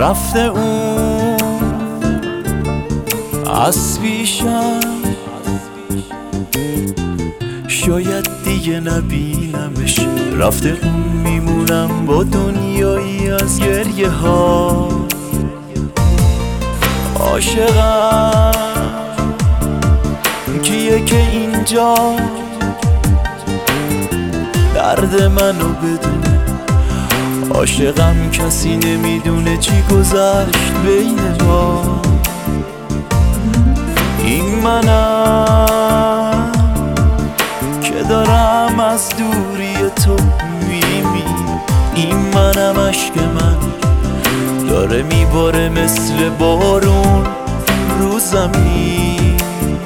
رفته اون از پیشم، شاید دیگه نبینمش. رفته اون میمونم با دنیایی از گریه ها. عاشقم کیه که اینجا درد منو بدونه؟ عاشقم کسی نمیدونه چی گذشت بین ما. این منم که دارم از دوری تو میمیرم. این منم عشق من داره میباره مثل بارون رو زمین.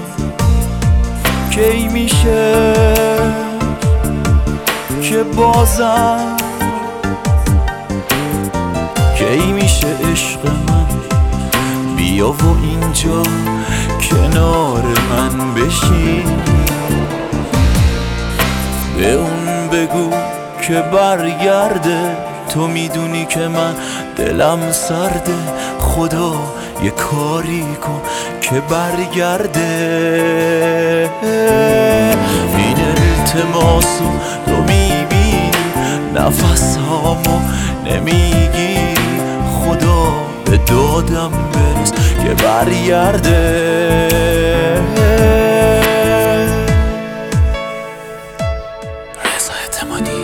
کی میشه که بازم، کی میشه عشق من بیا و اینجا کنار من بشین. به اون بگو که برگرده، تو میدونی که من دلم سرده. خدا یه کاری کن که برگرده. این التماسو تو میبینی، نفس هامو نمیگیری. خدا به دادم برس که برگرده. رضا اعتمادی.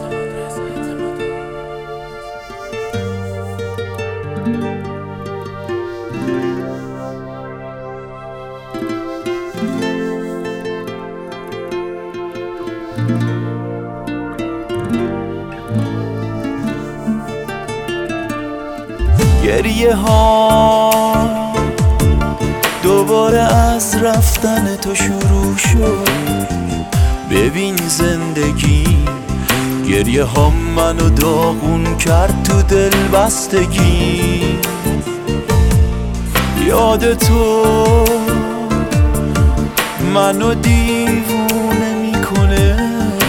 گریه ها دوباره از رفتن تو شروع شد. ببین زندگی گریه ها منو داغون کرد تو دل بستگی. یاد تو منو دیوونه میکنه،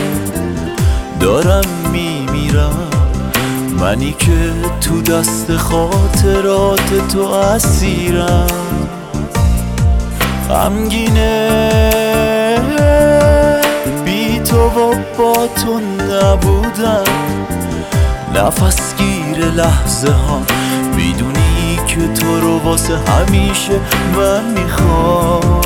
دارم میمیرم منی که تو دست خاطرات تو اسیرم. غمگینه بی تو و با تو نبودم. نفس گیر لحظه ها میدونی که تو رو واسه همیشه من میخوام.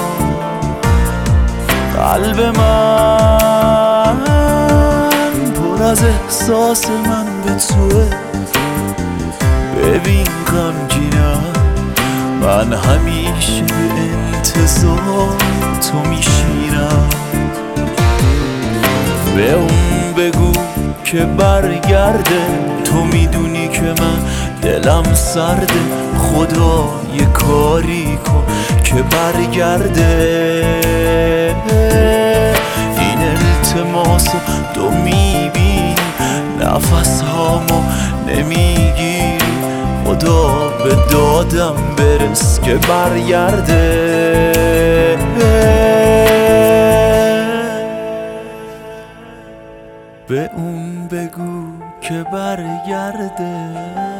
قلب من پر از احساس من به توه. ببین غمگینم من همیشه به انتظار تو میشینم. به اون بگو که برگرده، تو میدونی که من دلم سرده. خدا یه کاری کن که برگرده. این التماسو تو میبینی، نفس هامو نمیگیری. خدا به دادم برس که برگرده. به اون بگو که برگرده.